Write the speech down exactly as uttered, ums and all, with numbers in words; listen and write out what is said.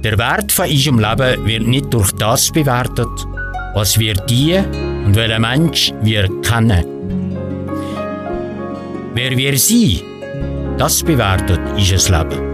Der Wert von unserem Leben wird nicht durch das bewertet, was wir tun und welchen Mensch wir kennen. Wer wir sind, das bewertet unser Leben.